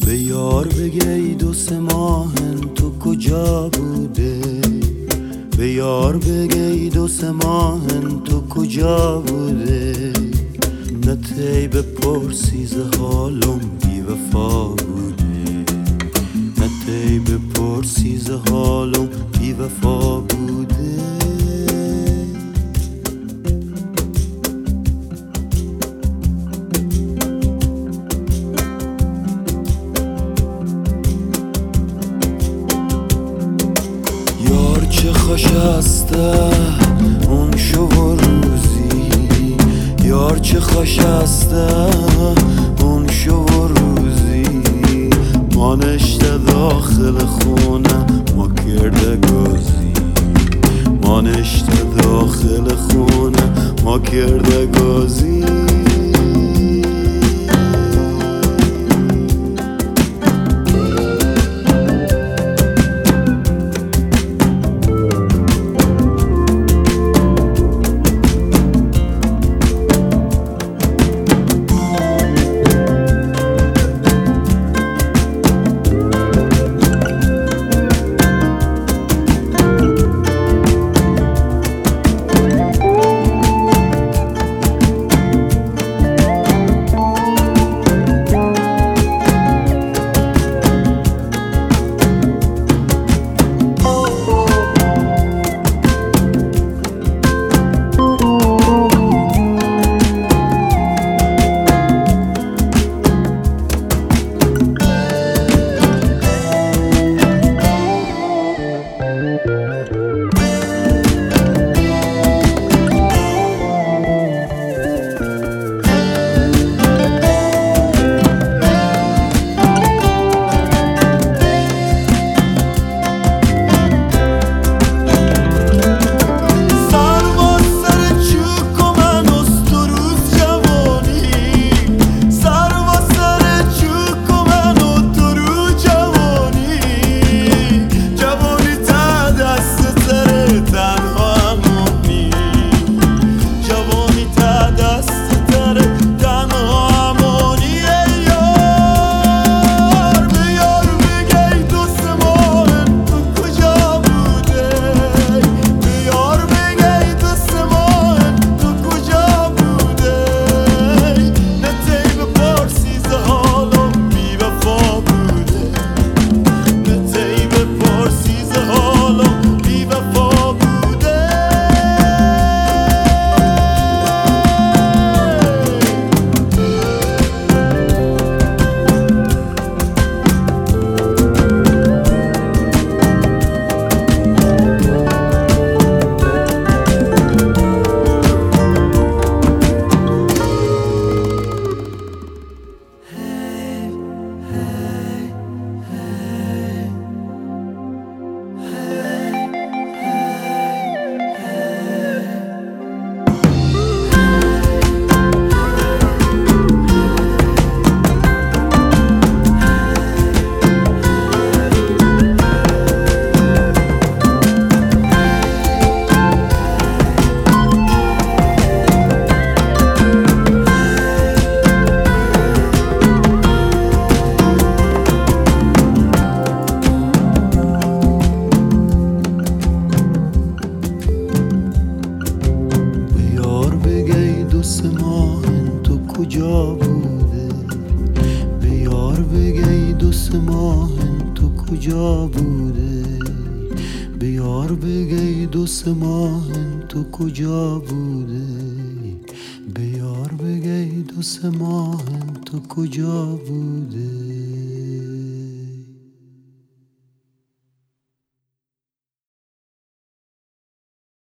به یار بگی 2-3 ماهن تو کجا بوده، به یار بگی 2-3 ماهن تو کجا بوده، نه تی بپرسی ز حالم بی وفا بوده، نه تی بپرسی ز حالم بی وفا بوده. یار چه خوش استه اون شو و روزی، یار چه خوش استه اون شو و روزی، ما نشته داخل خونه ما کرده گازی، ما نشته داخل خونه ما کرده گازی. کجا بوده، به یار بگی 2-3 ماهن تو کجا بوده، به یار بگی 2-3 ماهن تو کجا بوده، به یار بگی 2-3 ماهن تو کجا بوده.